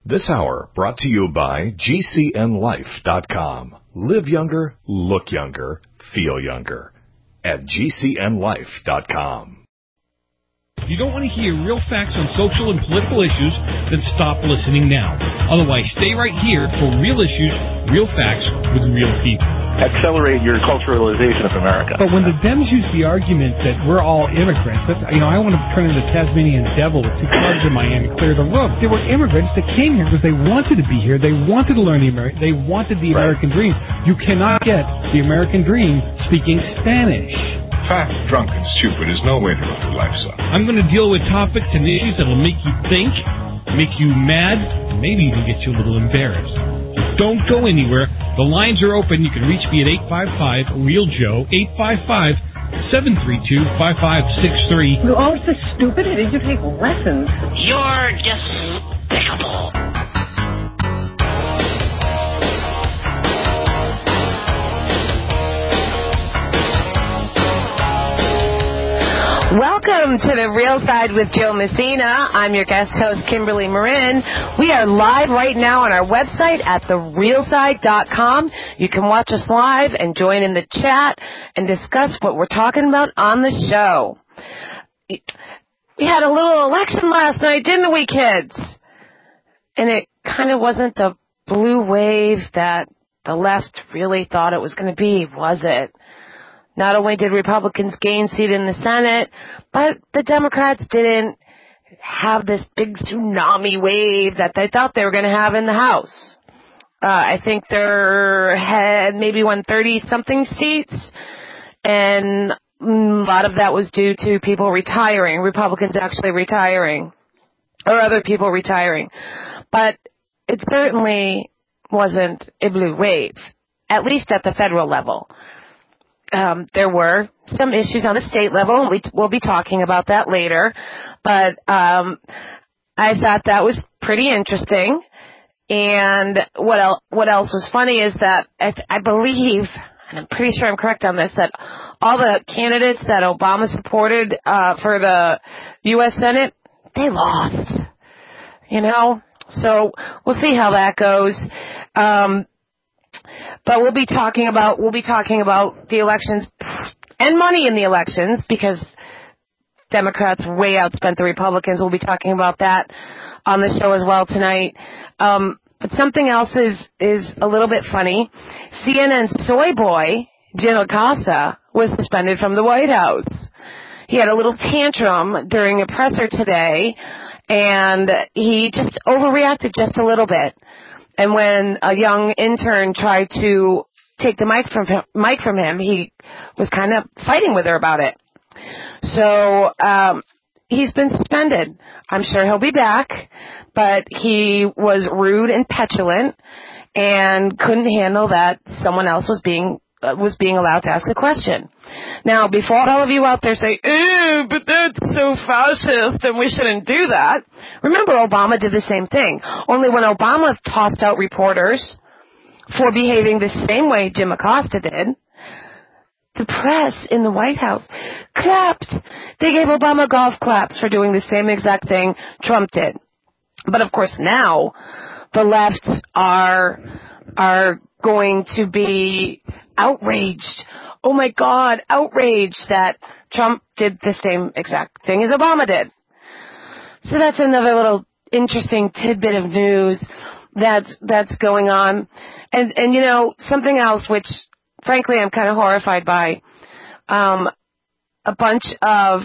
This hour brought to you by GCNLife.com. Live younger, look younger, feel younger. At GCNLife.com. If you don't want to hear real facts on social and political issues, then stop listening now. Otherwise, stay right here for real issues, real facts with real people. Accelerate your culturalization of America. But when the Dems use the argument that we're all immigrants, I want to turn into the Tasmanian devil with two clubs in Miami, clear the room. They were immigrants that came here because they wanted to be here. They wanted to learn they wanted the American dream. You cannot get the American dream speaking Spanish. Fat, drunk, and stupid is no way to live your life, son. I'm going to deal with topics and issues that will make you think, make you mad, and maybe even get you a little embarrassed. So don't go anywhere. The lines are open. You can reach me at 855-REAL-JOE, 855-732-5563. You're all so stupid. Did you take lessons? You're despicable. Welcome to The Real Side with Joe Messina. I'm your guest host, Kimberly Marin. We are live right now on our website at therealside.com. You can watch us live and join in the chat and discuss what we're talking about on the show. We had a little election last night, didn't we, kids? And it kind of wasn't the blue wave that the left really thought it was going to be, was it? Not only did Republicans gain seat in the Senate, but the Democrats didn't have this big tsunami wave that they thought they were going to have in the House. I think they had maybe won 30-something seats, and a lot of that was due to people retiring, Republicans actually retiring, or other people retiring. But it certainly wasn't a blue wave, at least at the federal level. There were some issues on the state level, and we'll be talking about that later. But I thought that was pretty interesting. And what else was funny is that I believe, and I'm pretty sure I'm correct on this, that all the candidates that Obama supported for the U.S. Senate, they lost. You know? So we'll see how that goes. But we'll be talking about the elections and money in the elections because Democrats way outspent the Republicans. We'll be talking about that on the show as well tonight. But something else is a little bit funny. CNN soy boy Jim Acosta was suspended from the White House. He had a little tantrum during a presser today, and he just overreacted just a little bit. And when a young intern tried to take the mic from him, he was kind of fighting with her about it. So he's been suspended. I'm sure he'll be back, but he was rude and petulant and couldn't handle that someone else was being allowed to ask a question. Now, before all of you out there say, "Ew, but that's so fascist and we shouldn't do that," remember Obama did the same thing. Only when Obama tossed out reporters for behaving the same way Jim Acosta did, the press in the White House clapped. They gave Obama golf claps for doing the same exact thing Trump did. But of course now the left are going to be outraged. Oh my God, outraged that Trump did the same exact thing as Obama did. So that's another little interesting tidbit of news that's going on. And you know, something else which frankly I'm kind of horrified by, a bunch of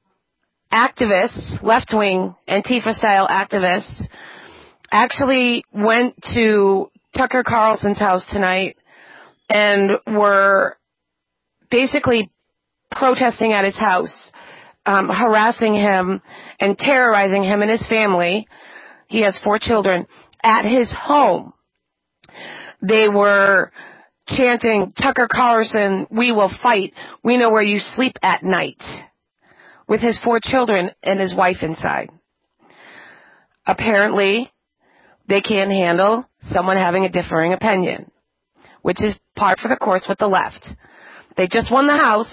activists, left-wing Antifa-style activists, actually went to Tucker Carlson's house tonight and were basically protesting at his house, harassing him and terrorizing him and his family. He has 4 children at his home. They were chanting, "Tucker Carlson, we will fight. We know where you sleep at night," with his 4 children and his wife inside. Apparently, they can't handle someone having a differing opinion, which is par for the course with the left. They just won the House.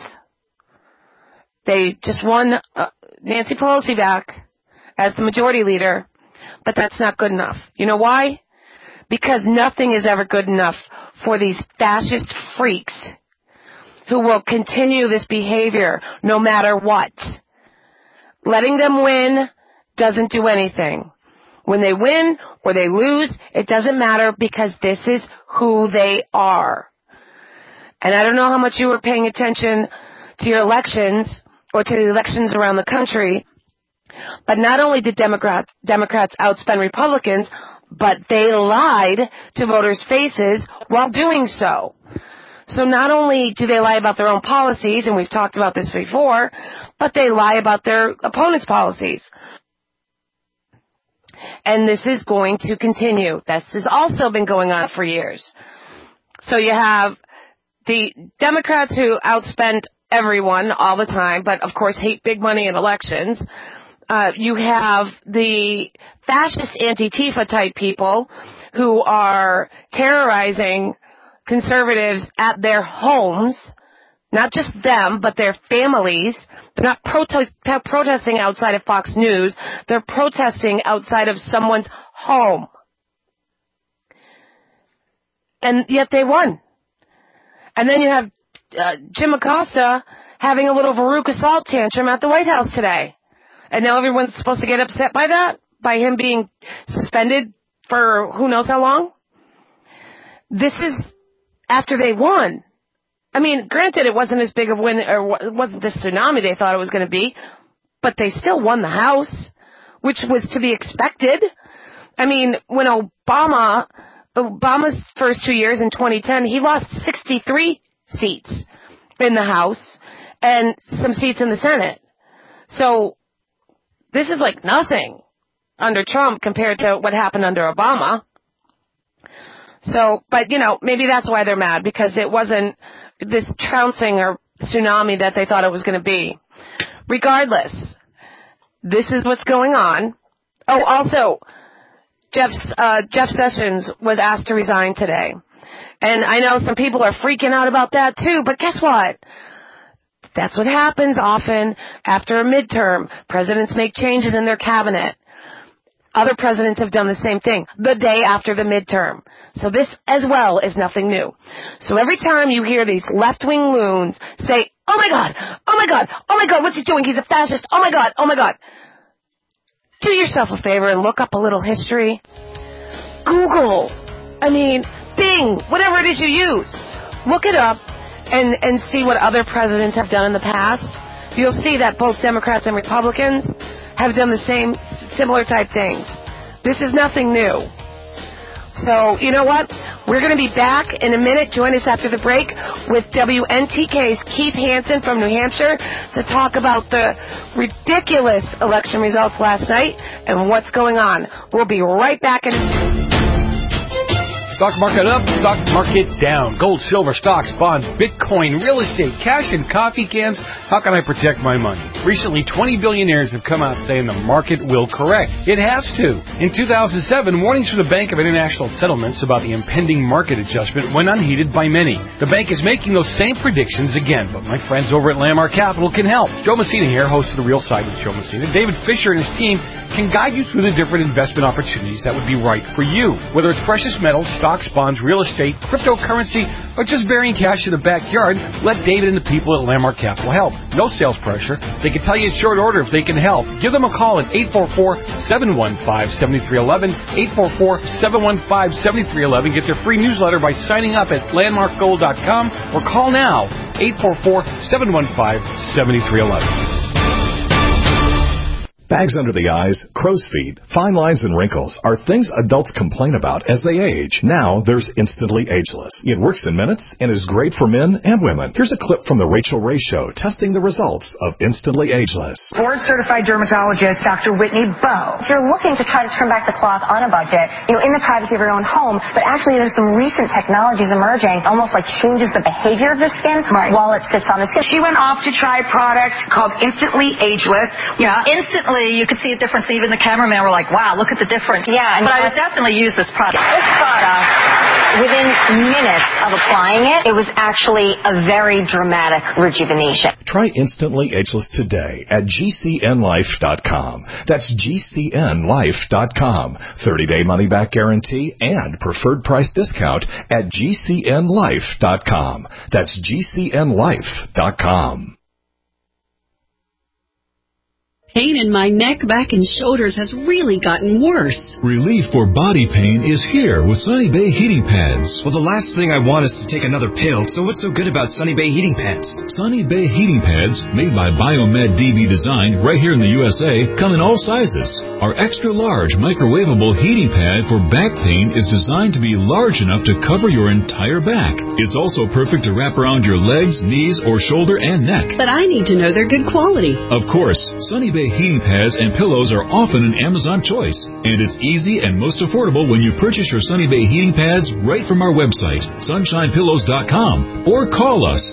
They just won Nancy Pelosi back as the majority leader. But that's not good enough. You know why? Because nothing is ever good enough for these fascist freaks who will continue this behavior no matter what. Letting them win doesn't do anything. When they win or they lose, it doesn't matter because this is who they are. And I don't know how much you were paying attention to your elections or to the elections around the country, but not only did Democrats outspend Republicans, but they lied to voters' faces while doing so. So not only do they lie about their own policies, and we've talked about this before, but they lie about their opponents' policies. And this is going to continue. This has also been going on for years. So you have the Democrats who outspend everyone all the time, but of course hate big money in elections. You have the fascist anti-Tifa type people who are terrorizing conservatives at their homes, not just them, but their families. They're not protesting outside of Fox News. They're protesting outside of someone's home. And yet they won. And then you have Jim Acosta having a little Veruca Salt tantrum at the White House today. And now everyone's supposed to get upset by that? By him being suspended for who knows how long? This is after they won. I mean, granted, it wasn't as big of a win, or it wasn't the tsunami they thought it was going to be, but they still won the House, which was to be expected. I mean, when Obama's first 2 years in 2010, he lost 63 seats in the House and some seats in the Senate. So this is like nothing under Trump compared to what happened under Obama. So, but, you know, maybe that's why they're mad, because it wasn't this trouncing or tsunami that they thought it was going to be. Regardless, this is what's going on. Oh, also, Jeff Sessions was asked to resign today. And I know some people are freaking out about that too, but guess what? That's what happens often after a midterm. Presidents make changes in their cabinet. Other presidents have done the same thing the day after the midterm. So this as well is nothing new. So every time you hear these left-wing loons say, oh my God, oh my God, oh my God, what's he doing? He's a fascist. Oh my God, oh my God. Do yourself a favor and look up a little history. Google, Bing, whatever it is you use. Look it up and see what other presidents have done in the past. You'll see that both Democrats and Republicans have done the same similar type things. This is nothing new. So, you know what? We're going to be back in a minute. Join us after the break with WNTK's Keith Hansen from New Hampshire to talk about the ridiculous election results last night and what's going on. We'll be right back in Stock market up, stock market down. Gold, silver, stocks, bonds, Bitcoin, real estate, cash, and coffee cans. How can I protect my money? Recently, 20 billionaires have come out saying the market will correct. It has to. In 2007, warnings from the Bank of International Settlements about the impending market adjustment went unheeded by many. The bank is making those same predictions again, but my friends over at Landmark Capital can help. Joe Messina here, host of The Real Side with Joe Messina. David Fisher and his team can guide you through the different investment opportunities that would be right for you. Whether it's precious metals, stocks, bonds, real estate, cryptocurrency, or just burying cash in the backyard, let David and the people at Landmark Capital help. No sales pressure. They can tell you in short order if they can help. Give them a call at 844-715-7311, 844-715-7311. Get their free newsletter by signing up at landmarkgold.com or call now, 844-715-7311. Bags under the eyes, crow's feet, fine lines, and wrinkles are things adults complain about as they age. Now there's Instantly Ageless. It works in minutes and is great for men and women. Here's a clip from The Rachel Ray Show testing the results of Instantly Ageless. Board-certified dermatologist Dr. Whitney Bowe. If you're looking to try to turn back the clock on a budget, in the privacy of your own home, but actually there's some recent technologies emerging, almost like changes the behavior of the skin while it sits on the skin. She went off to try a product called Instantly Ageless. Yeah, instantly you could see a difference. Even the cameraman were like, wow, look at the difference. Yeah. But I would definitely use this product. This product within minutes of applying it, it was actually a very dramatic rejuvenation. Try Instantly Ageless today at GCNlife.com. That's GCNlife.com. 30-day money-back guarantee and preferred price discount at GCNlife.com. That's GCNlife.com. Pain in my neck, back, and shoulders has really gotten worse. Relief for body pain is here with Sunny Bay heating pads. Well, the last thing I want is to take another pill, so what's so good about Sunny Bay heating pads? Sunny Bay heating pads, made by Biomed DB Design right here in the USA, come in all sizes. Our extra large microwavable heating pad for back pain is designed to be large enough to cover your entire back. It's also perfect to wrap around your legs, knees, or shoulder and neck. But I need to know they're good quality. Of course, Sunny Bay heating pads and pillows are often an Amazon choice, and it's easy and most affordable when you purchase your Sunny Bay heating pads right from our website, sunshinepillows.com, or call us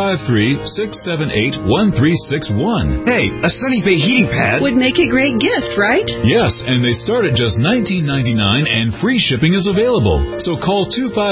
253-678-1361. Hey, a Sunny Bay heating pad would make a great gift, right? Yes, and they start at just $19.99 and free shipping is available. So call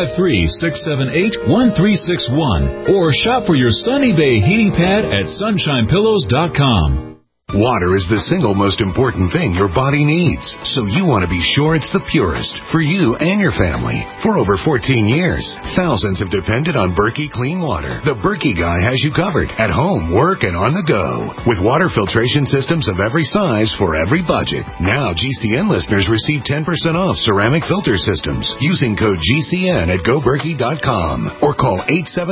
253-678-1361 or shop for your Sunny Bay heating pad at sunshinepillows.com. Water is the single most important thing your body needs, so you want to be sure it's the purest for you and your family. For over 14 years, thousands have depended on Berkey Clean Water. The Berkey guy has you covered at home, work, and on the go. With water filtration systems of every size for every budget. Now GCN listeners receive 10% off ceramic filter systems using code GCN at GoBerkey.com or call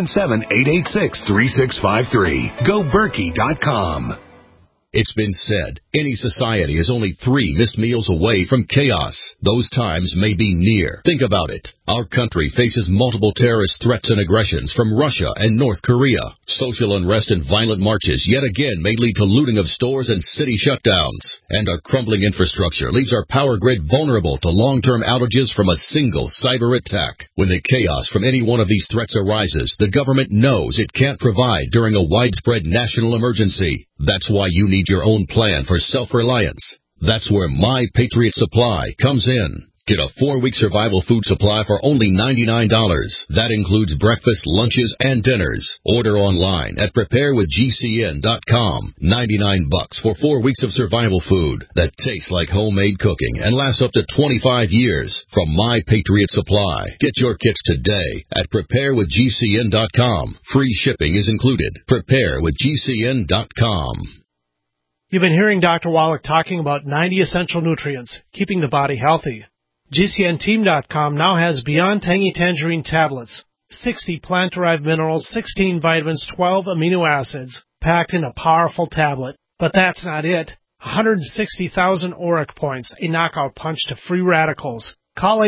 877-886-3653. GoBerkey.com. It's been said, any society is only 3 missed meals away from chaos. Those times may be near. Think about it. Our country faces multiple terrorist threats and aggressions from Russia and North Korea. Social unrest and violent marches yet again may lead to looting of stores and city shutdowns. And our crumbling infrastructure leaves our power grid vulnerable to long-term outages from a single cyber attack. When the chaos from any one of these threats arises, the government knows it can't provide during a widespread national emergency. That's why you need your own plan for self-reliance. That's where My Patriot Supply comes in. Get a 4-week survival food supply for only $99. That includes breakfast, lunches, and dinners. Order online at preparewithgcn.com. $99 for 4 weeks of survival food that tastes like homemade cooking and lasts up to 25 years from My Patriot Supply. Get your kits today at preparewithgcn.com. Free shipping is included. Preparewithgcn.com. You've been hearing Dr. Wallach talking about 90 essential nutrients, keeping the body healthy. GCNteam.com now has Beyond Tangy Tangerine tablets, 60 plant-derived minerals, 16 vitamins, 12 amino acids, packed in a powerful tablet. But that's not it. 160,000 ORAC points, a knockout punch to free radicals. Call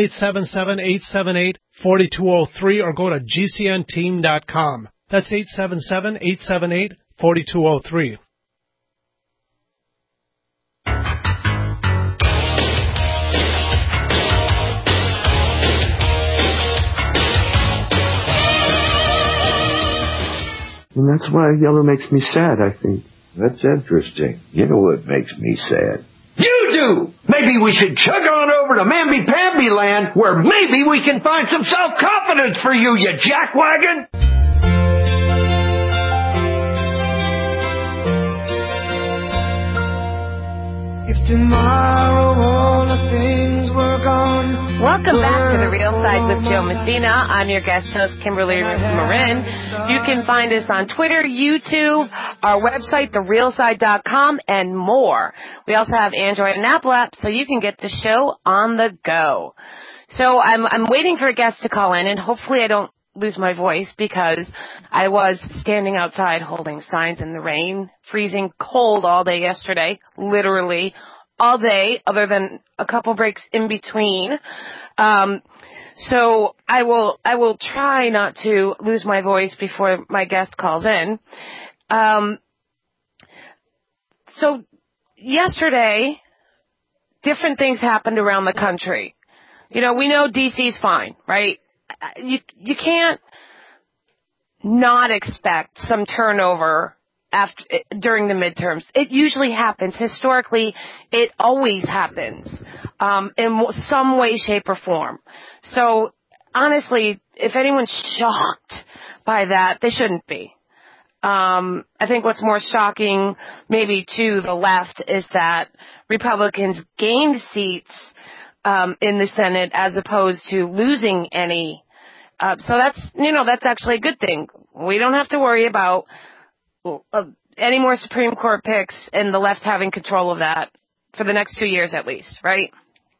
877-878-4203 or go to GCNteam.com. That's 877-878-4203. And that's why yellow makes me sad, I think. That's interesting. You know what makes me sad? You do! Maybe we should chug on over to Mamby-Pamby land, where maybe we can find some self-confidence for you, you jackwagon! If tomorrow all the things were gone. Welcome back to The Real Side with Joe Messina. I'm your guest host, Kimberly Marin. You can find us on Twitter, YouTube, our website, therealside.com, and more. We also have Android and Apple apps, so you can get the show on the go. So I'm waiting for a guest to call in, and hopefully I don't lose my voice because I was standing outside holding signs in the rain, freezing cold all day yesterday, literally all day, other than a couple breaks in between. So I will try not to lose my voice before my guest calls in. So yesterday, different things happened around the country. You know, we know DC's fine, right? You can't not expect some turnover during the midterms. It usually happens. Historically, it always happens in some way, shape, or form. So honestly, if anyone's shocked by that, they shouldn't be. I think what's more shocking maybe to the left is that Republicans gained seats in the Senate as opposed to losing any. So that's actually a good thing. We don't have to worry about any more Supreme Court picks and the left having control of that for the next 2 years at least, right?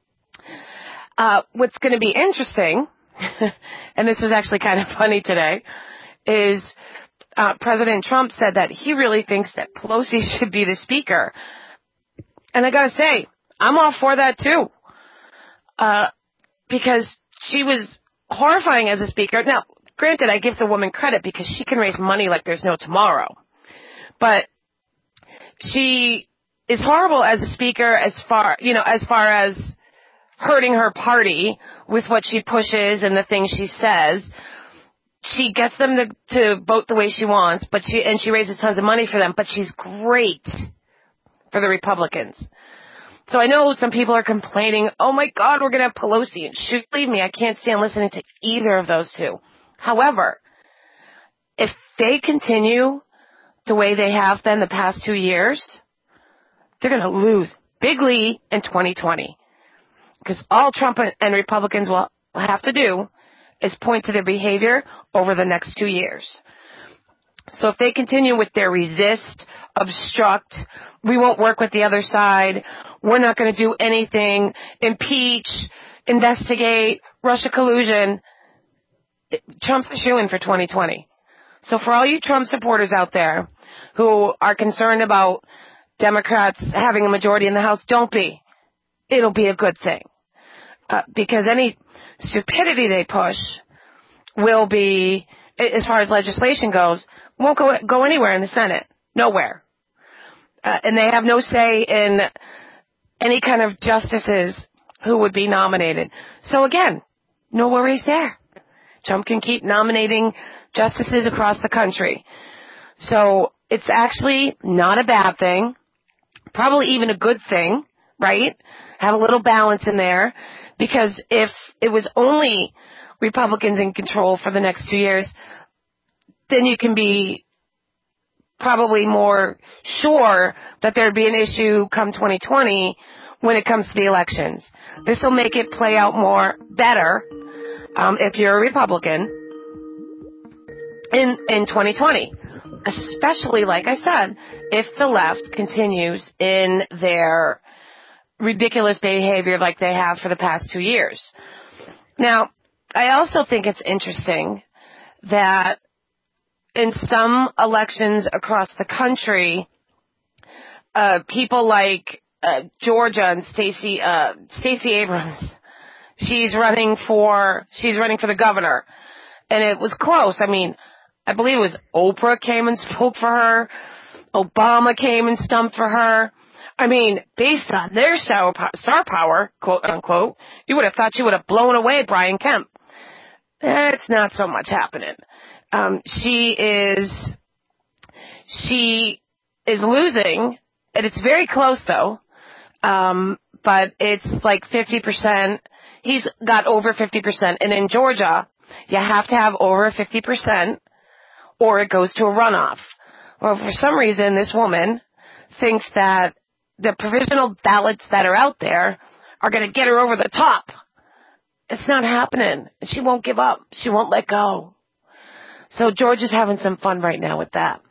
What's going to be interesting, and this was actually kind of funny today, is President Trump said that he really thinks that Pelosi should be the speaker. And I got to say, I'm all for that too. Because she was horrifying as a speaker. Now, granted, I give the woman credit because she can raise money like there's no tomorrow. But she is horrible as a speaker as far as hurting her party with what she pushes and the things she says. She gets them to vote the way she wants, but she raises tons of money for them, but she's great for the Republicans. So I know some people are complaining, oh my God, we're going to have Pelosi. And shoot, believe me, I can't stand listening to either of those two. However, if they continue the way they have been the past 2 years, they're going to lose bigly in 2020. Because all Trump and Republicans will have to do is point to their behavior over the next 2 years. So if they continue with their resist, obstruct, we won't work with the other side, we're not going to do anything, impeach, investigate, Russia collusion, Trump's the shoo-in for 2020. So for all you Trump supporters out there who are concerned about Democrats having a majority in the House, don't be. It'll be a good thing. Because any stupidity they push will be, as far as legislation goes, won't go anywhere in the Senate. Nowhere. And they have no say in any kind of justices who would be nominated. So again, no worries there. Trump can keep nominating justices across the country. So it's actually not a bad thing. Probably even a good thing, right? Have a little balance in there. Because if it was only Republicans in control for the next 2 years, then you can be probably more sure that there'd be an issue come 2020 when it comes to the elections. This will make it play out better if you're a Republican in 2020. Especially, like I said, if the left continues in their ridiculous behavior like they have for the past 2 years. Now, I also think it's interesting that in some elections across the country, people like Georgia and Stacey Abrams, she's running for the governor, and it was close. I mean, I believe it was Oprah came and spoke for her, Obama came and stumped for her. I mean, based on their star power, quote unquote, you would have thought she would have blown away Brian Kemp. It's not so much happening. She is losing, and it's very close though. But it's like 50%. He's got over 50%, and in Georgia, you have to have over 50%, or it goes to a runoff. Well, for some reason, this woman thinks that the provisional ballots that are out there are going to get her over the top. It's not happening. She won't give up. She won't let go. So Georgia's having some fun right now with that.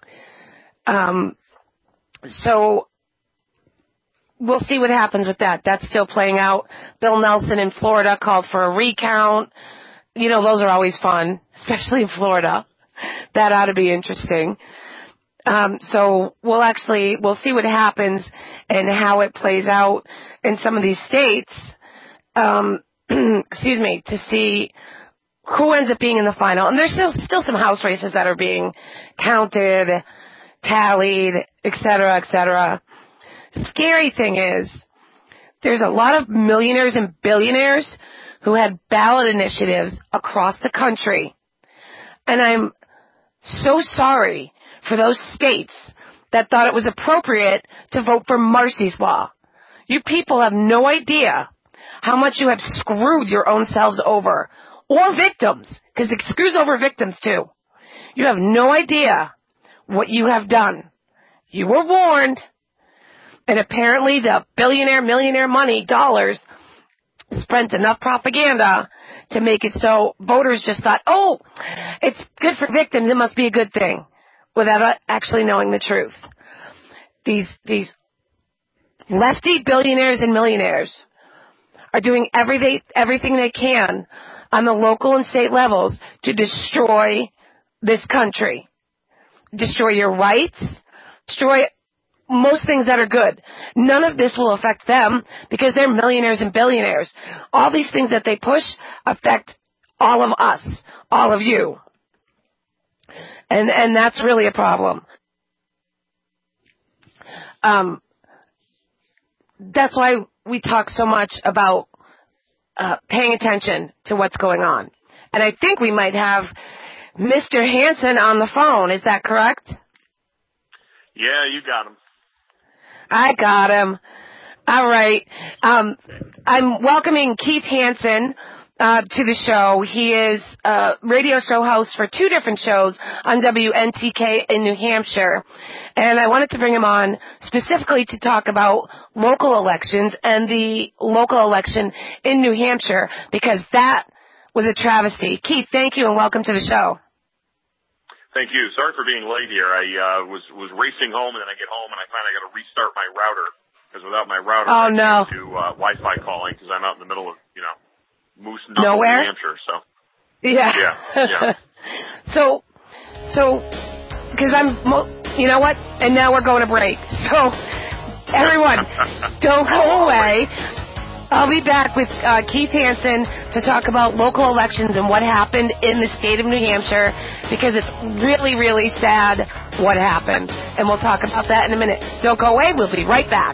So we'll see what happens with that. That's still playing out. Bill Nelson in Florida called for a recount. You know, those are always fun, especially in Florida. That ought to be interesting. So we'll see what happens and how it plays out in some of these states, to see who ends up being in the final. And there's still some House races that are being counted, tallied, et cetera, et cetera. Scary thing is, there's a lot of millionaires and billionaires who had ballot initiatives across the country. And I'm so sorry for those states that thought it was appropriate to vote for Marsy's Law. You people have no idea how much you have screwed your own selves over or victims, because it screws over victims too. You have no idea what you have done. You were warned, and apparently the billionaire, millionaire money, dollars, spent enough propaganda to make it so voters just thought, oh, it's good for victims, it must be a good thing, without actually knowing the truth. These lefty billionaires and millionaires are doing everything they can on the local and state levels to destroy this country, destroy your rights, destroy most things that are good. None of this will affect them because they're millionaires and billionaires. All these things that they push affect all of us, all of you. And that's really a problem. That's why we talk so much about paying attention to what's going on. And I think we might have Mr. Hansen on the phone. Is that correct? Yeah, you got him. I got him. All right. I'm welcoming Keith Hansen to the show. He is a radio show host for 2 different shows on WNTK in New Hampshire. And I wanted to bring him on specifically to talk about local elections and the local election in New Hampshire, because that was a travesty. Keith, thank you and welcome to the show. Thank you. Sorry for being late here. I was racing home, and then I get home, and I find I got to restart my router, because without my router, I can't do Wi-Fi calling, because I'm out in the middle of, Moose Nowhere, New Hampshire. So yeah. So, because you know what? And now we're going to break. So, everyone, don't go away. I'll be back with Keith Hansen to talk about local elections and what happened in the state of New Hampshire, because it's really, really sad what happened. And we'll talk about that in a minute. Don't go away. We'll be right back.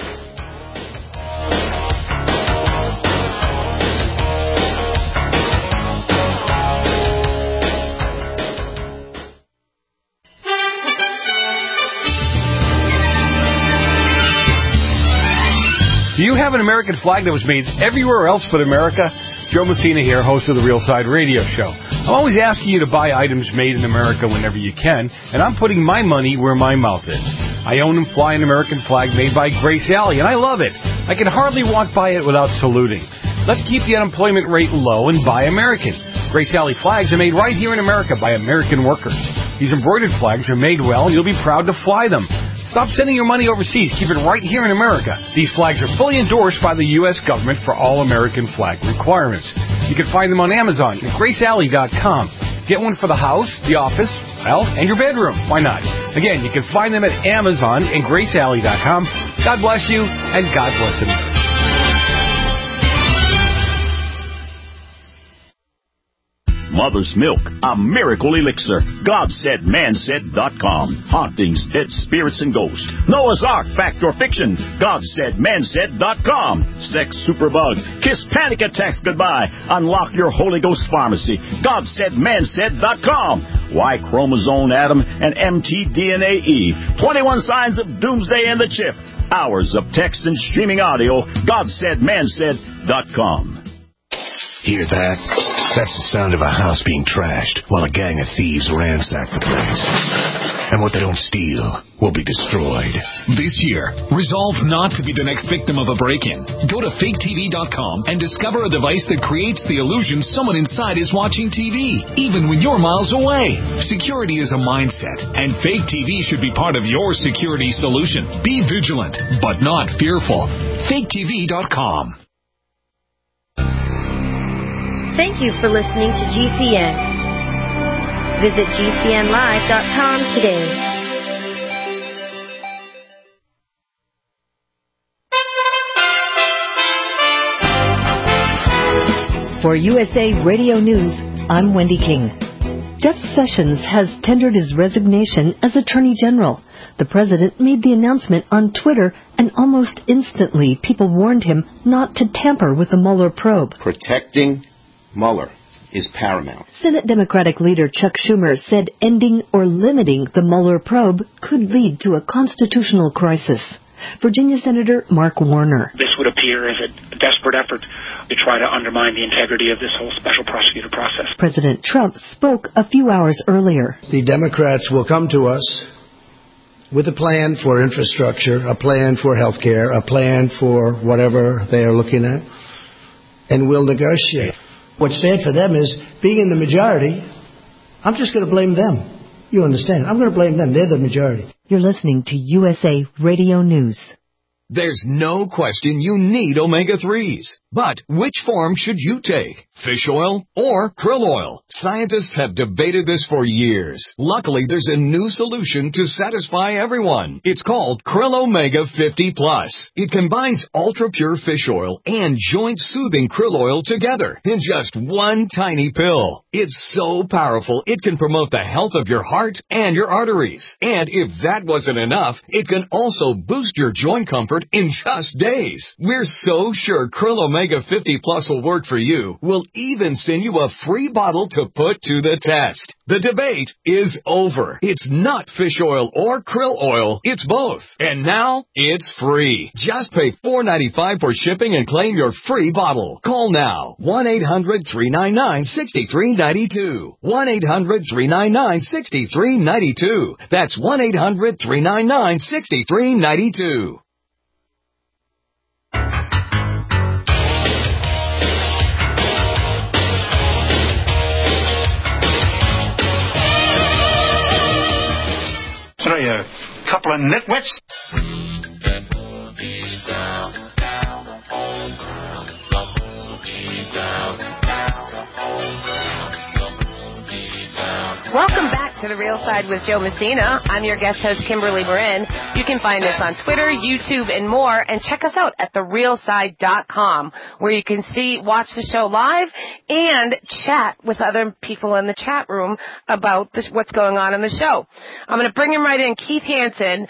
Do you have an American flag that was made everywhere else but America? Joe Messina here, host of the Real Side Radio Show. I'm always asking you to buy items made in America whenever you can, and I'm putting my money where my mouth is. I own and fly an American flag made by Grace Alley, and I love it. I can hardly walk by it without saluting. Let's keep the unemployment rate low and buy American. Grace Alley flags are made right here in America by American workers. These embroidered flags are made well, and you'll be proud to fly them. Stop sending your money overseas. Keep it right here in America. These flags are fully endorsed by the U.S. government for all American flag requirements. You can find them on Amazon at GraceAlley.com. Get one for the house, the office, well, and your bedroom. Why not? Again, you can find them at Amazon and GraceAlley.com. God bless you, and God bless America. Mother's Milk, a miracle elixir. GodSaidManSaid.com. Hauntings, dead spirits, and ghosts. Noah's Ark, fact or fiction. GodSaidManSaid.com. Sex superbug. Kiss panic attacks goodbye. Unlock your Holy Ghost pharmacy. GodSaidManSaid.com. Y chromosome Adam and mtDNA Eve. 21 signs of doomsday and the chip. Hours of text and streaming audio. GodSaidManSaid.com. Hear that? That's the sound of a house being trashed while a gang of thieves ransack the place. And what they don't steal will be destroyed. This year, resolve not to be the next victim of a break-in. Go to faketv.com and discover a device that creates the illusion someone inside is watching TV, even when you're miles away. Security is a mindset, and Fake TV should be part of your security solution. Be vigilant, but not fearful. faketv.com. Thank you for listening to GCN. Visit GCNlive.com today. For USA Radio News, I'm Wendy King. Jeff Sessions has tendered his resignation as Attorney General. The president made the announcement on Twitter, and almost instantly people warned him not to tamper with the Mueller probe. Protecting Mueller is paramount. Senate Democratic leader Chuck Schumer said ending or limiting the Mueller probe could lead to a constitutional crisis. Virginia Senator Mark Warner. This would appear as a desperate effort to try to undermine the integrity of this whole special prosecutor process. President Trump spoke a few hours earlier. The Democrats will come to us with a plan for infrastructure, a plan for health care, a plan for whatever they are looking at, and we'll negotiate. What's bad for them is being in the majority, I'm just going to blame them. You understand? I'm going to blame them. They're the majority. You're listening to USA Radio News. There's no question you need omega-3s. But which form should you take? Fish oil or krill oil? Scientists have debated this for years. Luckily, there's a new solution to satisfy everyone. It's called Krill Omega 50 Plus. It combines ultra-pure fish oil and joint-soothing krill oil together in just one tiny pill. It's so powerful, it can promote the health of your heart and your arteries. And if that wasn't enough, it can also boost your joint comfort in just days. We're so sure Krill Omega 50 Plus will work for you. We'll even send you a free bottle to put to the test. The debate is over. It's not fish oil or krill oil. It's both. And now it's free. Just pay $4.95 for shipping and claim your free bottle. Call now. 1-800-399-6392. 1-800-399-6392. That's 1-800-399-6392. What are you, a couple of nitwits? Welcome back to The Real Side with Joe Messina. I'm your guest host, Kimberly Marin. You can find us on Twitter, YouTube, and more, and check us out at therealside.com, where you can watch the show live and chat with other people in the chat room about what's going on in the show. I'm going to bring him right in. Keith Hansen,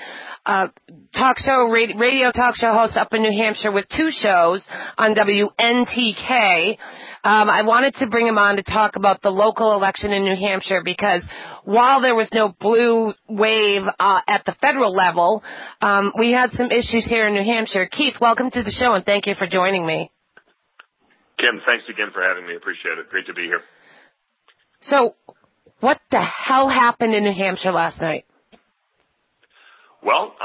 radio talk show host up in New Hampshire with 2 shows on WNTK. I wanted to bring him on to talk about the local election in New Hampshire because while there was no blue wave at the federal level, we had some issues here in New Hampshire. Keith, welcome to the show, and thank you for joining me. Kim, thanks again for having me. Appreciate it. Great to be here. So, what the hell happened in New Hampshire last night? Well,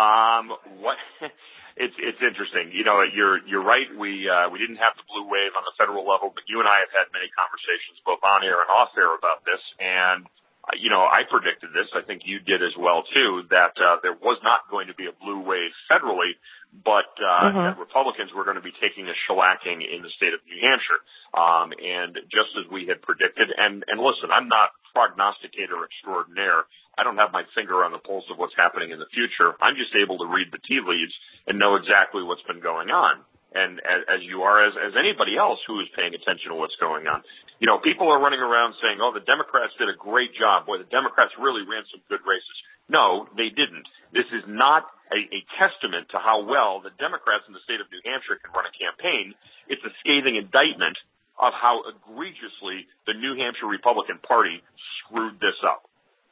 It's interesting. You know, you're right. We didn't have the blue wave on the federal level, but you and I have had many conversations both on air and off air about this. And, I predicted this. I think you did as well too, that, there was not going to be a blue wave federally, but, that Republicans were going to be taking a shellacking in the state of New Hampshire. And just as we had predicted, and listen, I'm not prognosticator extraordinaire. I don't have my finger on the pulse of what's happening in the future. I'm just able to read the tea leaves and know exactly what's been going on. And as you are, as anybody else who is paying attention to what's going on. People are running around saying, oh, the Democrats did a great job. Boy, the Democrats really ran some good races. No, they didn't. This is not a testament to how well the Democrats in the state of New Hampshire can run a campaign. It's a scathing indictment of how egregiously the New Hampshire Republican Party screwed this up.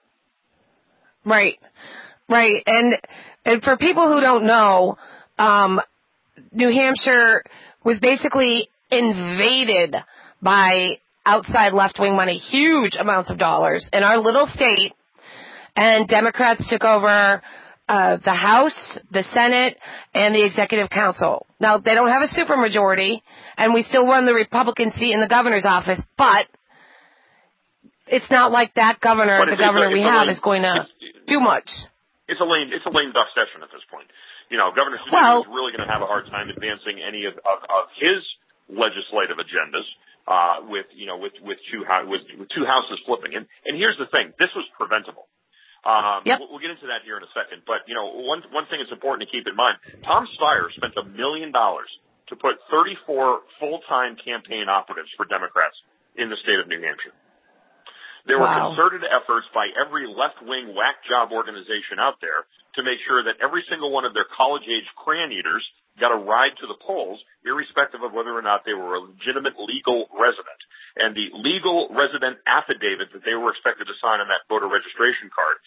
Right. And for people who don't know, New Hampshire was basically invaded by outside left-wing money, huge amounts of dollars in our little state, and Democrats took over the House, the Senate, and the Executive Council. Now, they don't have a supermajority, and we still run the Republican seat in the governor's office, but it's not like that governor, the governor we have, is going to do much. It's a lame duck session at this point. Governor Sununu is really going to have a hard time advancing any of his legislative agendas with two houses flipping. And here's the thing: this was preventable. We'll get into that here in a second. But one thing that's important to keep in mind: Tom Steyer spent $1 million to put 34 full-time campaign operatives for Democrats in the state of New Hampshire. There were concerted efforts by every left-wing whack job organization out there to make sure that every single one of their college-age crayon eaters got a ride to the polls, irrespective of whether or not they were a legitimate legal resident. And the legal resident affidavit that they were expected to sign on that voter registration card,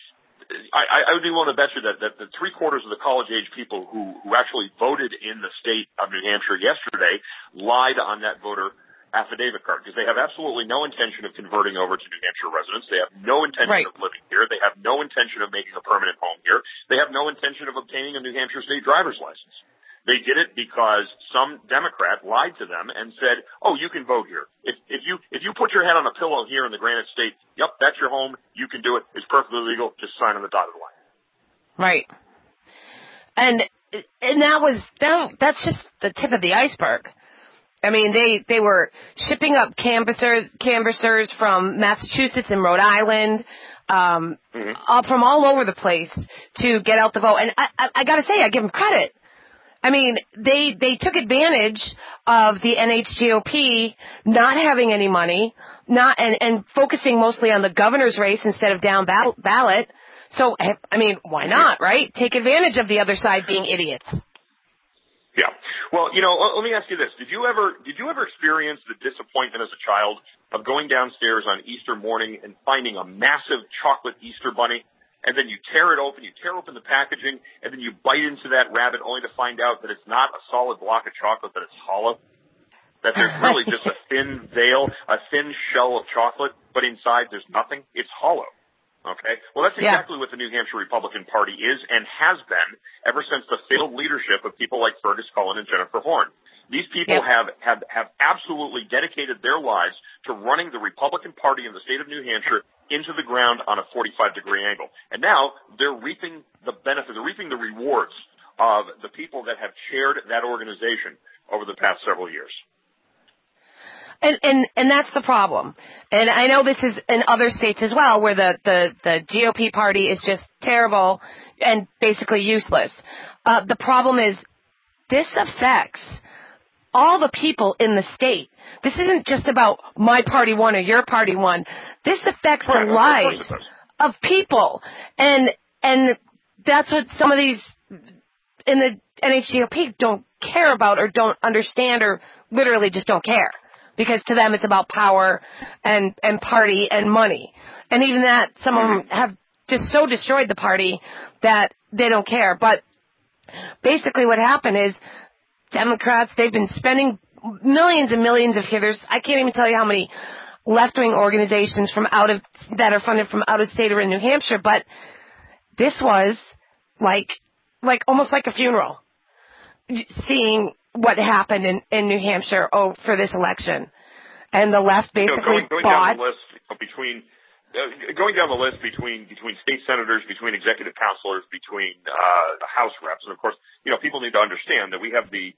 I would be willing to bet you that the 3/4 of the college-age people who actually voted in the state of New Hampshire yesterday lied on that voter affidavit card because they have absolutely no intention of converting over to New Hampshire residents. They have no intention of living here. They have no intention of making a permanent home here. They have no intention of obtaining a New Hampshire state driver's license. They did it because some Democrat lied to them and said, "Oh, you can vote here. If you put your head on a pillow here in the Granite State, yep, that's your home. You can do it. It's perfectly legal. Just sign on the dotted line." Right. And that's just the tip of the iceberg. I mean, they were shipping up canvassers from Massachusetts and Rhode Island, from all over the place to get out the vote. And I got to say, I give them credit. I mean, they took advantage of the NHGOP not having any money, and focusing mostly on the governor's race instead of down ballot. So, I mean, why not, right? Take advantage of the other side being idiots. Yeah. Well, let me ask you this. Did you ever experience the disappointment as a child of going downstairs on Easter morning and finding a massive chocolate Easter bunny? And then you tear it open, you tear open the packaging, and then you bite into that rabbit only to find out that it's not a solid block of chocolate, that it's hollow. That there's really just a thin veil, a thin shell of chocolate, but inside there's nothing. It's hollow. Okay? Well, that's exactly what the New Hampshire Republican Party is and has been ever since the failed leadership of people like Fergus Cullen and Jennifer Horn. These people have absolutely dedicated their lives to running the Republican Party in the state of New Hampshire into the ground on a 45-degree angle. And now they're reaping the benefits, they're reaping the rewards of the people that have chaired that organization over the past several years. And that's the problem. And I know this is in other states as well, where the GOP party is just terrible and basically useless. The problem is this affects all the people in the state. This isn't just about my party won or your party won. This affects the lives of people. And that's what some of these in the NHGOP don't care about or don't understand or literally just don't care. Because to them it's about power and party and money. And even that, some of them have just so destroyed the party that they don't care. But basically what happened is Democrats, they've been spending millions and millions of here. I can't even tell you how many left-wing organizations that are funded from out of state or in New Hampshire, but this was like almost like a funeral, seeing what happened in New Hampshire for this election. And the left basically going down the list between state senators, between executive counselors, between the House reps, and of course, people need to understand that we have the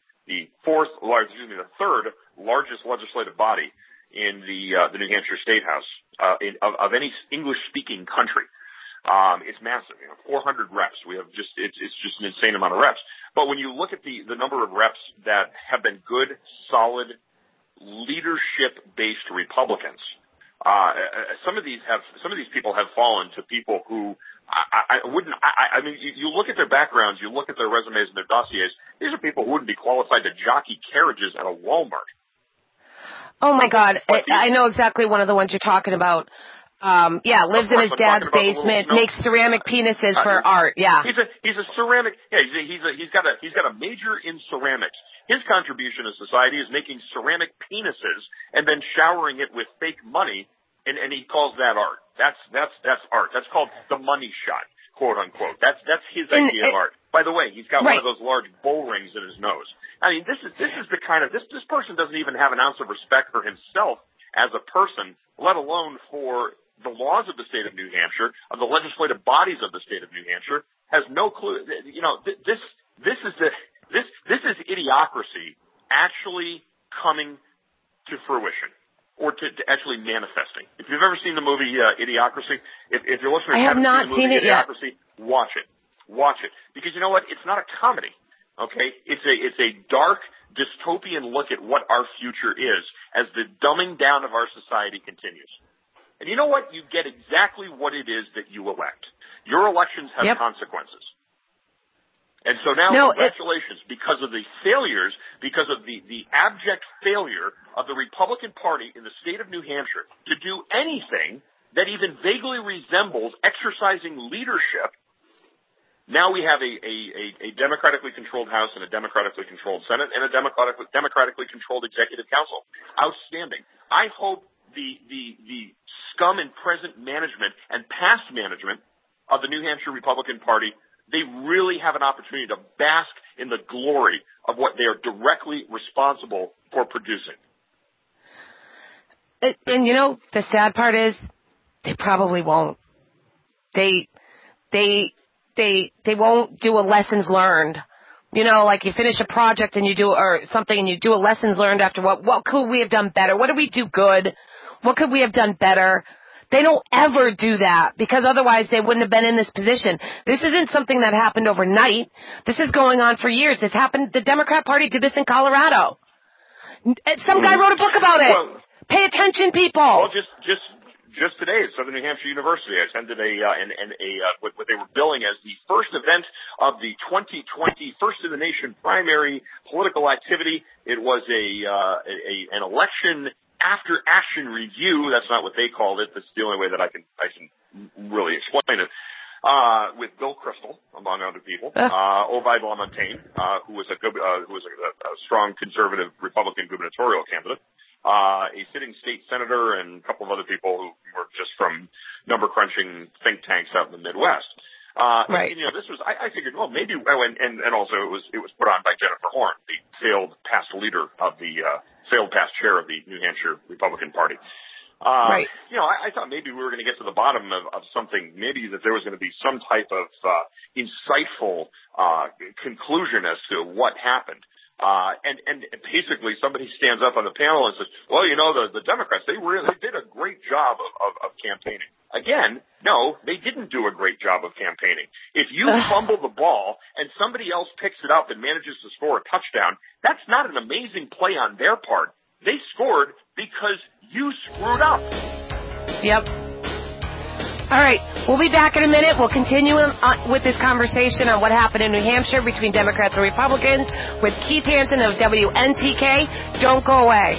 third largest legislative body in the New Hampshire State House of any English-speaking country. It's massive, 400 reps. We have it's just an insane amount of reps. But when you look at the number of reps that have been good, solid, leadership-based Republicans, some of these people have fallen to people who I mean, you look at their backgrounds, you look at their resumes and their dossiers. These are people who wouldn't be qualified to jockey carriages at a Walmart. Oh my God, I know exactly one of the ones you're talking about. Lives in his dad's basement, makes ceramic penises for art. Yeah, he's a ceramic. Yeah, he's got a major in ceramics. His contribution to society is making ceramic penises and then showering it with fake money, and he calls that art. That's art. That's called the money shot, quote unquote. That's his idea of art. By the way, he's got one of those large bull rings in his nose. I mean, this is the kind of this person doesn't even have an ounce of respect for himself as a person, let alone for the laws of the state of New Hampshire, of the legislative bodies of the state of New Hampshire. Has no clue. This is idiocracy actually coming to fruition. Or to actually manifesting. If you've ever seen the movie Idiocracy, if you're listening, I have not seen it yet. Idiocracy, watch it, because you know what? It's not a comedy. Okay, it's a dark dystopian look at what our future is as the dumbing down of our society continues. And you know what? You get exactly what it is that you elect. Your elections have consequences. And so now, congratulations, because of the failures, because of the abject failure of the Republican Party in the state of New Hampshire to do anything that even vaguely resembles exercising leadership. Now we have a democratically controlled House and a democratically controlled Senate and a democratically controlled Executive Council. Outstanding. I hope the scum and present management and past management of the New Hampshire Republican Party, they really have an opportunity to bask in the glory of what they are directly responsible for producing. And you know, the sad part is they probably won't. They won't do a lessons learned. You know, like you finish a project and you do, or something, and you do a lessons learned after what could we have done better? What did we do good? What could we have done better? They don't ever do that, because otherwise they wouldn't have been in this position. This isn't something that happened overnight. This is going on for years. This happened, the Democrat Party did this in Colorado. Some guy wrote a book about it. Well, pay attention, people. Well, just today at Southern New Hampshire University, I attended what they were billing as the first event of the 2020 First in the Nation primary political activity. It was an election after action review. That's not what they called it. That's the only way that I can really explain it. With Bill Kristol, among other people, Ovi Lamontagne, who was a strong conservative Republican gubernatorial candidate. A sitting state senator and a couple of other people who were just from number crunching think tanks out in the Midwest. Right. And, you know, this was, I figured, well, maybe, and also it was put on by Jennifer Horn, the failed past chair of the New Hampshire Republican Party. Right. You know, I thought maybe we were going to get to the bottom of something, maybe that there was going to be some type of, insightful, conclusion as to what happened. And basically somebody stands up on the panel and says, well, you know, the Democrats, they did a great job of campaigning. Again, no, they didn't do a great job of campaigning. If you fumble the ball and somebody else picks it up and manages to score a touchdown, that's not an amazing play on their part. They scored because you screwed up. Yep. All right, we'll be back in a minute. We'll continue with this conversation on what happened in New Hampshire between Democrats and Republicans with Keith Hansen of WNTK. Don't go away.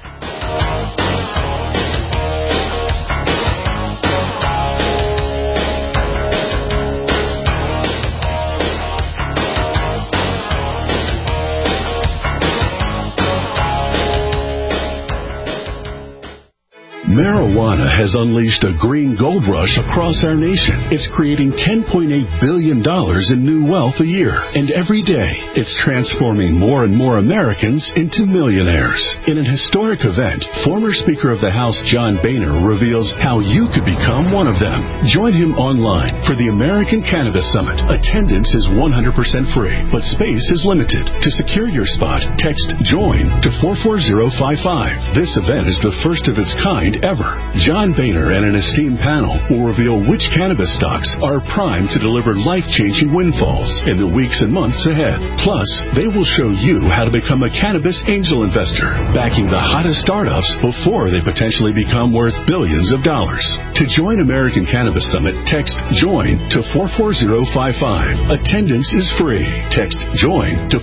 Marijuana has unleashed a green gold rush across our nation. It's creating $10.8 billion in new wealth a year. And every day, it's transforming more and more Americans into millionaires. In an historic event, former Speaker of the House John Boehner reveals how you could become one of them. Join him online for the American Cannabis Summit. Attendance is 100% free, but space is limited. To secure your spot, text JOIN to 44055. This event is the first of its kind ever. John Boehner and an esteemed panel will reveal which cannabis stocks are primed to deliver life-changing windfalls in the weeks and months ahead. Plus, they will show you how to become a cannabis angel investor, backing the hottest startups before they potentially become worth billions of dollars. To join American Cannabis Summit, text JOIN to 44055. Attendance is free. Text JOIN to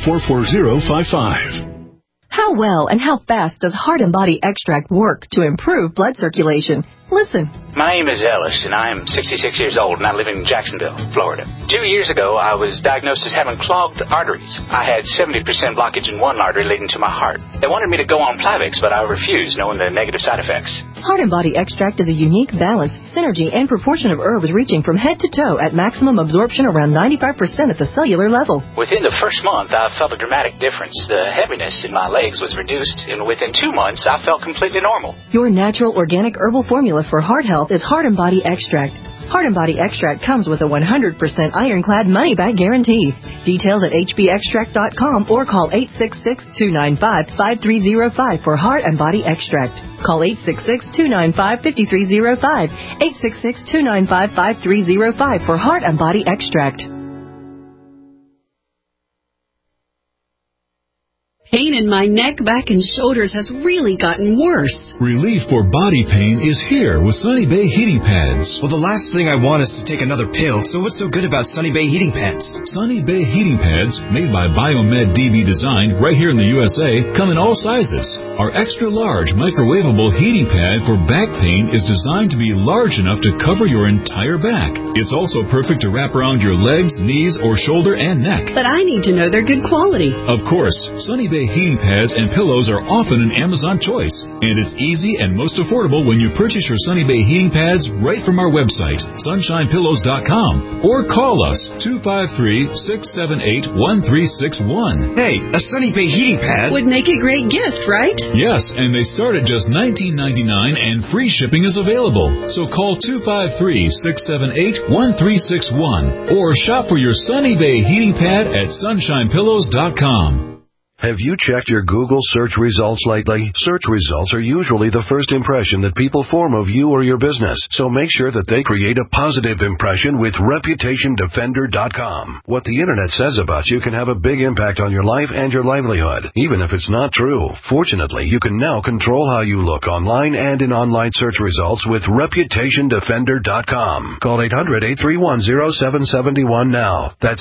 44055. How well and how fast does Heart and Body Extract work to improve blood circulation? Listen. My name is Ellis, and I am 66 years old, and I live in Jacksonville, Florida. 2 years ago, I was diagnosed as having clogged arteries. I had 70% blockage in one artery leading to my heart. They wanted me to go on Plavix, but I refused, knowing the negative side effects. Heart and Body Extract is a unique balance, synergy, and proportion of herbs reaching from head to toe at maximum absorption around 95% at the cellular level. Within the first month, I felt a dramatic difference. The heaviness in my legs was reduced, and within 2 months, I felt completely normal. Your natural organic herbal formula for heart health is Heart and Body Extract. Heart and Body Extract comes with a 100% ironclad money-back guarantee. Details at hbextract.com or call 866-295-5305 for Heart and Body Extract. Call 866-295-5305. 866-295-5305 for Heart and Body Extract. Pain in my neck, back, and shoulders has really gotten worse. Relief for body pain is here with Sunny Bay heating pads. Well, the last thing I want is to take another pill, so what's so good about Sunny Bay heating pads? Sunny Bay heating pads, made by Biomed DB Design right here in the USA, come in all sizes. Our extra large microwavable heating pad for back pain is designed to be large enough to cover your entire back. It's also perfect to wrap around your legs, knees, or shoulder and neck. But I need to know they're good quality. Of course, Sunny Bay heating pads and pillows are often an Amazon choice, and it's easy and most affordable when you purchase your Sunny Bay heating pads right from our website, sunshinepillows.com, or call us 253-678-1361. Hey, a Sunny Bay heating pad would make a great gift, right? Yes, and they start at just $19.99 and free shipping is available. So call 253-678-1361 or shop for your Sunny Bay heating pad at sunshinepillows.com. Have you checked your Google search results lately? Search results are usually the first impression that people form of you or your business, so make sure that they create a positive impression with ReputationDefender.com. What the Internet says about you can have a big impact on your life and your livelihood, even if it's not true. Fortunately, you can now control how you look online and in online search results with ReputationDefender.com. Call 800-831-0771 now. That's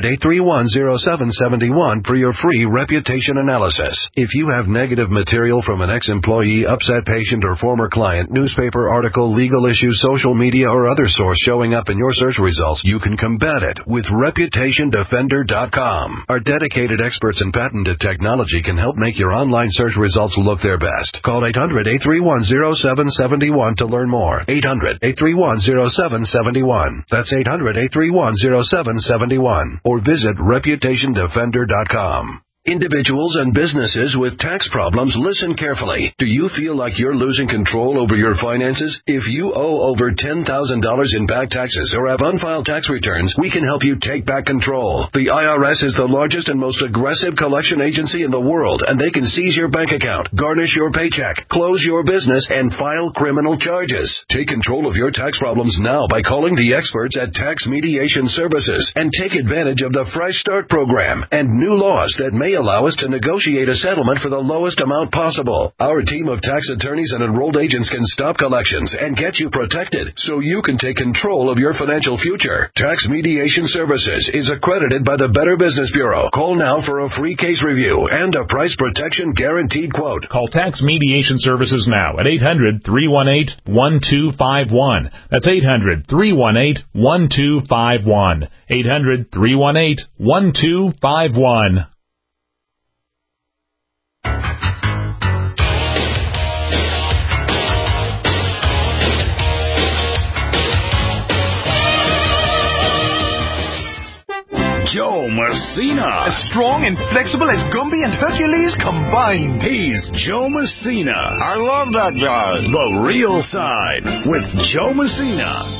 800-831-0771 for your free reputation analysis. If you have negative material from an ex-employee, upset patient, or former client, newspaper article, legal issue, social media, or other source showing up in your search results, you can combat it with ReputationDefender.com. Our dedicated experts in patented technology can help make your online search results look their best. Call 800-831-0771 to learn more. 800-831-0771. That's 800-831-0771. Or visit ReputationDefender.com. Individuals and businesses with tax problems, listen carefully. Do you feel like you're losing control over your finances? If you owe over $10,000 in back taxes or have unfiled tax returns, we can help you take back control. The IRS is the largest and most aggressive collection agency in the world, and they can seize your bank account, garnish your paycheck, close your business, and file criminal charges. Take control of your tax problems now by calling the experts at Tax Mediation Services and take advantage of the Fresh Start program and new laws that may allow us to negotiate a settlement for the lowest amount possible. Our team of tax attorneys and enrolled agents can stop collections and get you protected so you can take control of your financial future. Tax Mediation Services is accredited by the Better Business Bureau. Call now for a free case review and a price protection guaranteed quote. Call Tax Mediation Services now at 800-318-1251. That's 800-318-1251. 800-318-1251. Joe Messina. As strong and flexible as Gumby and Hercules combined. He's Joe Messina. I love that guy. The Real Side with Joe Messina.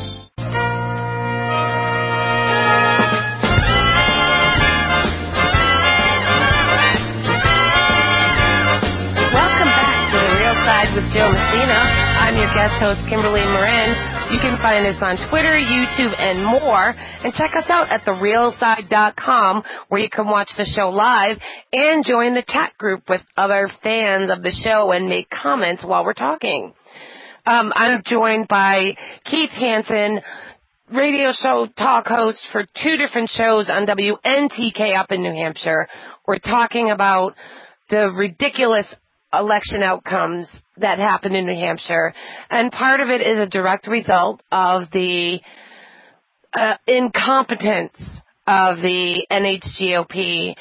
With Joe Messina. I'm your guest host, Kimberly Moran. You can find us on Twitter, YouTube, and more. And check us out at therealside.com, where you can watch the show live and join the chat group with other fans of the show and make comments while we're talking. I'm joined by Keith Hansen, radio show talk host for 2 different shows on WNTK up in New Hampshire. We're talking about the ridiculous election outcomes that happened in New Hampshire, and part of it is a direct result of the incompetence of the NHGOP,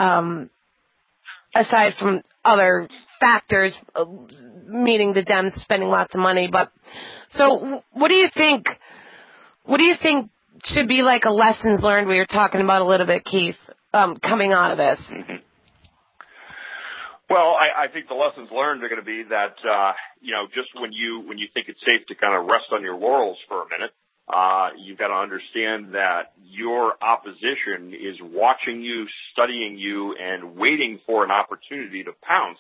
aside from other factors, meaning the Dems spending lots of money. But so, what do you think? What do you think should be like a lessons learned? We were talking about a little bit, Keith, coming out of this. Well, I think the lessons learned are going to be that, just when you think it's safe to kind of rest on your laurels for a minute, you've got to understand that your opposition is watching you, studying you, and waiting for an opportunity to pounce.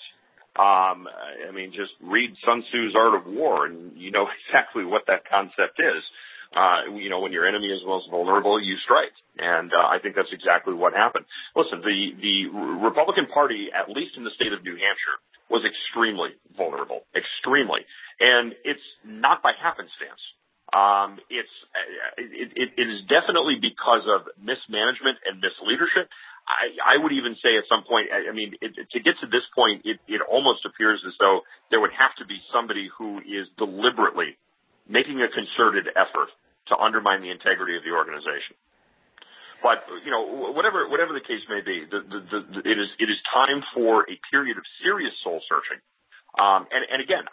Just read Sun Tzu's Art of War, and you know exactly what that concept is. When your enemy is most vulnerable, you strike. And I think that's exactly what happened. Listen, the Republican Party, at least in the state of New Hampshire, was extremely vulnerable, extremely. And it's not by happenstance. It is definitely because of mismanagement and misleadership. I would even say at some point, to get to this point, it almost appears as though there would have to be somebody who is deliberately making a concerted effort to undermine the integrity of the organization. But, whatever the case may be, it is time for a period of serious soul searching. And again,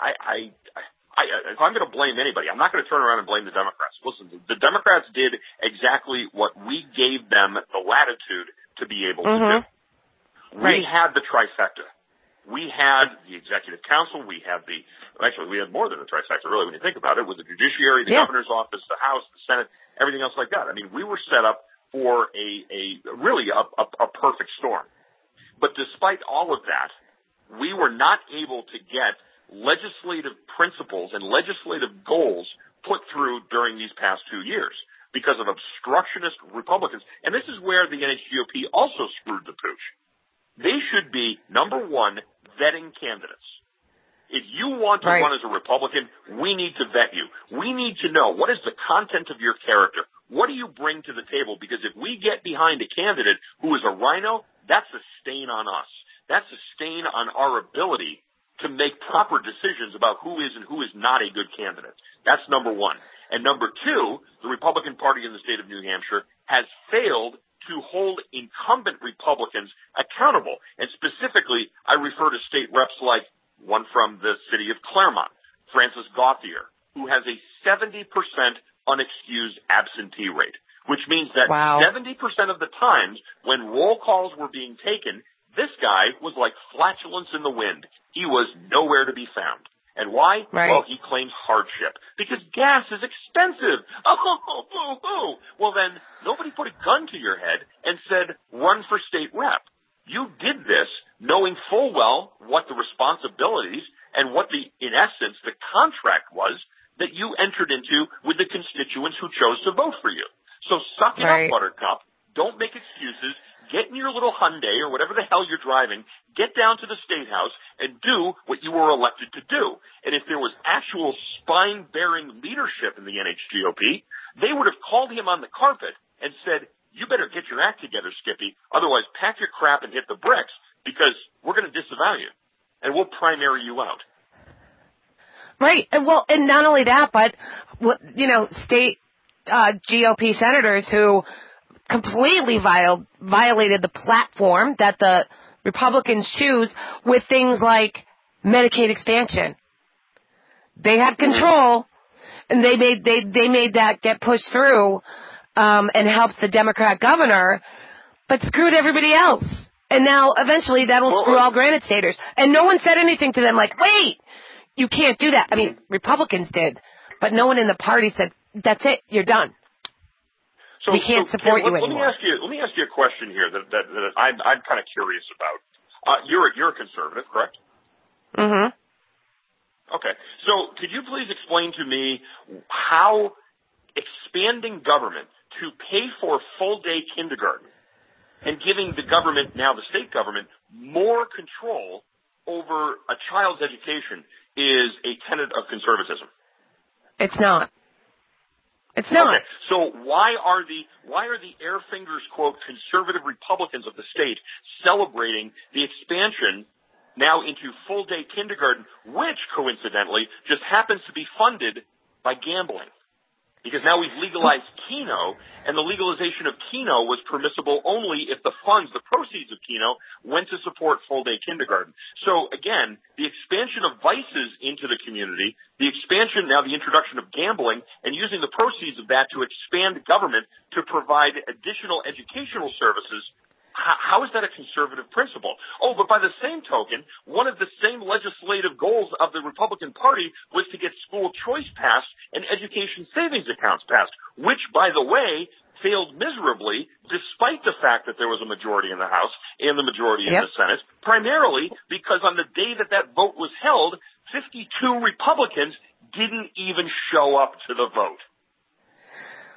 if I'm going to blame anybody, I'm not going to turn around and blame the Democrats. Listen, the Democrats did exactly what we gave them the latitude to be able to do. We had the trifecta. We had the executive council. We had more than the trifecta, really, when you think about it, with the judiciary, the governor's office, the House, the Senate, everything else like that. We were set up for a perfect storm. But despite all of that, we were not able to get legislative principles and legislative goals put through during these past 2 years because of obstructionist Republicans. And this is where the NHGOP also screwed the pooch. They should be, number one, vetting candidates. If you want to run as a Republican, we need to vet you. We need to know what is the content of your character. What do you bring to the table? Because if we get behind a candidate who is a rhino, that's a stain on us. That's a stain on our ability to make proper decisions about who is and who is not a good candidate. That's number one. And number two, the Republican Party in the state of New Hampshire has failed to hold incumbent Republicans accountable. And specifically, I refer to state reps like one from the city of Claremont, Francis Gauthier, who has a 70% unexcused absentee rate, which means that 70% of the times when roll calls were being taken, this guy was like flatulence in the wind. He was nowhere to be found. And why? Well, he claims hardship. Because gas is expensive. Oh. Well, then, nobody put a gun to your head and said, run for state rep. You did this knowing full well what the responsibilities and what in essence, the contract was that you entered into with the constituents who chose to vote for you. So suck it up, Buttercup. Don't make excuses. Get in your little Hyundai or whatever the hell you're driving, get down to the State House and do what you were elected to do. And if there was actual spine-bearing leadership in the NHGOP, they would have called him on the carpet and said, you better get your act together, Skippy. Otherwise, pack your crap and hit the bricks because we're going to disavow you and we'll primary you out. Right. Well, and not only that, but, state GOP senators who completely violated the platform that the Republicans choose with things like Medicaid expansion. They had control, and they made that get pushed through, and helped the Democrat governor, but screwed everybody else. And now eventually that'll screw all Granite Staters. And no one said anything to them like, wait, you can't do that. Republicans did, but no one in the party said, that's it, you're done. So, we can't support you anymore. Let me ask you a question here that I'm kind of curious about. You're a conservative, correct? Mm-hmm. Okay. So could you please explain to me how expanding government to pay for full-day kindergarten and giving the government, now the state government, more control over a child's education is a tenet of conservatism? It's not. It's not. Okay. So why are the air fingers, quote, conservative Republicans of the state celebrating the expansion now into full-day kindergarten, which, coincidentally, just happens to be funded by gambling? Because now we've legalized Keno, and the legalization of Keno was permissible only if the funds, the proceeds of Keno, went to support full-day kindergarten. So, again, the expansion of vices into the community, the expansion, now the introduction of gambling, and using the proceeds of that to expand government to provide additional educational services, how is that a conservative principle? Oh, but by the same token, one of the same legislative goals of the Republican Party was to get school choice passed and education savings accounts passed, which, by the way, failed miserably despite the fact that there was a majority in the House and the majority in the Senate, primarily because on the day that vote was held, 52 Republicans didn't even show up to the vote.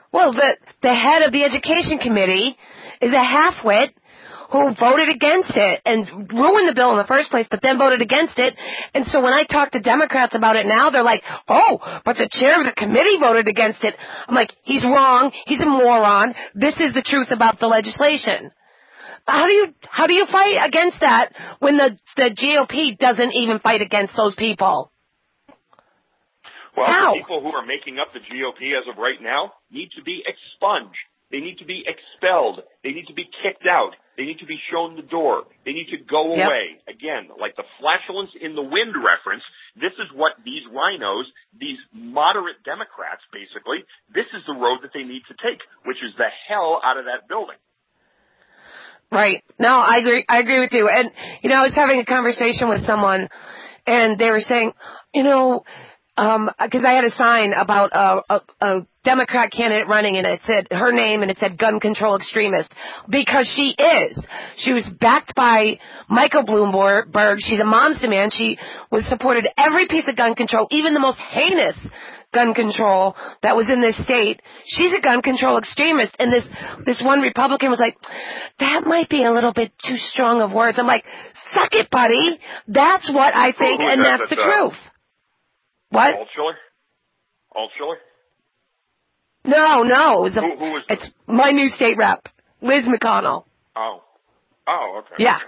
Well, the head of the Education Committee is a half-wit who voted against it and ruined the bill in the first place, but then voted against it. And so when I talk to Democrats about it now, they're like, oh, but the chair of the committee voted against it. I'm like, he's wrong. He's a moron. This is the truth about the legislation. How do you fight against that when the GOP doesn't even fight against those people? Well, the people who are making up the GOP as of right now need to be expunged. They need to be expelled. They need to be kicked out. They need to be shown the door. They need to go away. Again, like the flatulence in the wind reference, this is what these rhinos, these moderate Democrats, basically, this is the road that they need to take, which is the hell out of that building. Right. No, I agree with you. And, I was having a conversation with someone, and they were saying, because I had a sign about a Democrat candidate running, and it said her name, and it said gun control extremist, because she is. She was backed by Michael Bloomberg. She's a mom's demand. She was supported every piece of gun control, even the most heinous gun control that was in this state. She's a gun control extremist. And this one Republican was like, that might be a little bit too strong of words. I'm like, suck it, buddy. That's what I think, and that's the truth. What? Altschiller? No. Who was it's my new state rep, Liz McConnell. Oh, okay. Yeah.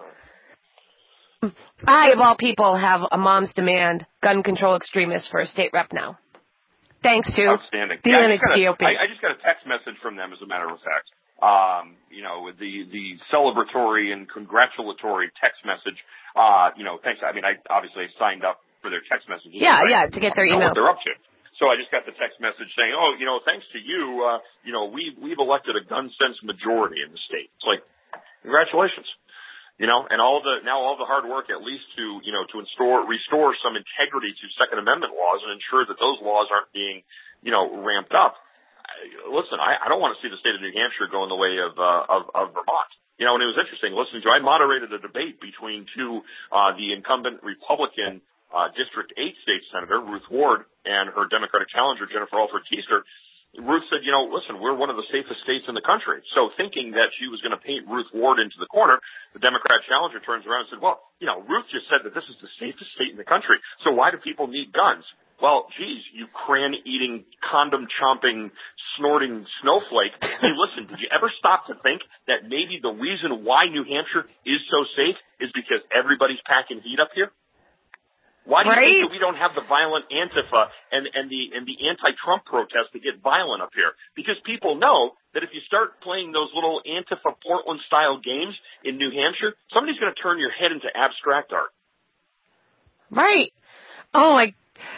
I, of all people, have a mom's demand gun control extremist for a state rep now. Thanks to Outstanding. the GOP. I just got a text message from them, as a matter of fact. The celebratory and congratulatory text message. Thanks. I mean, I obviously signed up for their text messages. Yeah, to get their email. What they're up to. So I just got the text message saying, thanks to you, we've elected a gun sense majority in the state. It's like, congratulations. And all the hard work, at least to restore some integrity to Second Amendment laws and ensure that those laws aren't being, ramped up. Listen, I don't want to see the state of New Hampshire go in the way of Vermont. And it was interesting listening to, I moderated a debate between the incumbent Republican District 8 state senator, Ruth Ward, and her Democratic challenger, Jennifer Alford-Keister. Ruth said, listen, we're one of the safest states in the country. So thinking that she was going to paint Ruth Ward into the corner, the Democrat challenger turns around and said, well, Ruth just said that this is the safest state in the country. So why do people need guns? Well, geez, you crayon-eating, condom-chomping, snorting snowflake. Hey, listen, did you ever stop to think that maybe the reason why New Hampshire is so safe is because everybody's packing heat up here? Why do you think that we don't have the violent Antifa and the anti-Trump protests that get violent up here? Because people know that if you start playing those little Antifa Portland-style games in New Hampshire, somebody's going to turn your head into abstract art. Right. Oh, my.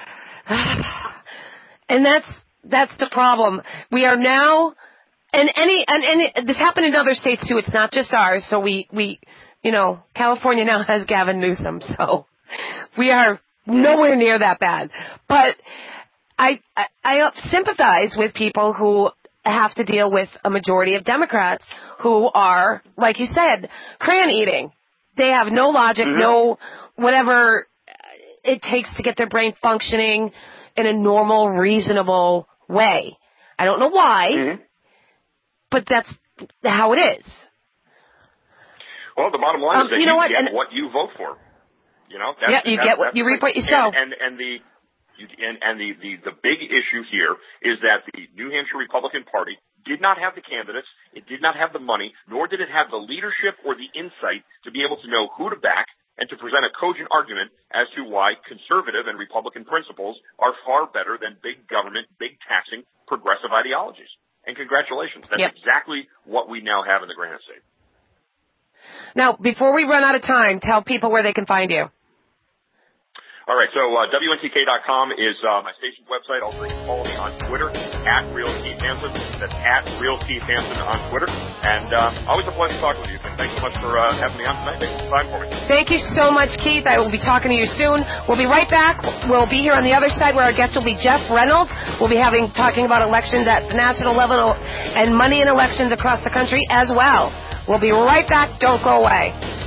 And that's the problem. We are now, and this happened in other states too. It's not just ours. So we California now has Gavin Newsom. So we are nowhere near that bad. But I sympathize with people who have to deal with a majority of Democrats who are, like you said, crayon eating. They have no logic, no whatever it takes to get their brain functioning in a normal, reasonable way. I don't know why, but that's how it is. Well, the bottom line is that you get what you vote for. You reap what you sow. And the big issue here is that the New Hampshire Republican Party did not have the candidates, it did not have the money, nor did it have the leadership or the insight to be able to know who to back and to present a cogent argument as to why conservative and Republican principles are far better than big government, big taxing, progressive ideologies. And congratulations, that's exactly what we now have in the Granite State. Now, before we run out of time, tell people where they can find you. All right, so WNTK.com is my station's website. Also, you can follow me on Twitter, @RealKeithHansen. That's @RealKeithHansen on Twitter. And always a pleasure talking with you, and thanks so much for having me on tonight. Making some time for me. Thank you so much, Keith. I will be talking to you soon. We'll be right back. We'll be here on the other side where our guest will be Jeff Reynolds. We'll be talking about elections at the national level and money in elections across the country as well. We'll be right back. Don't go away.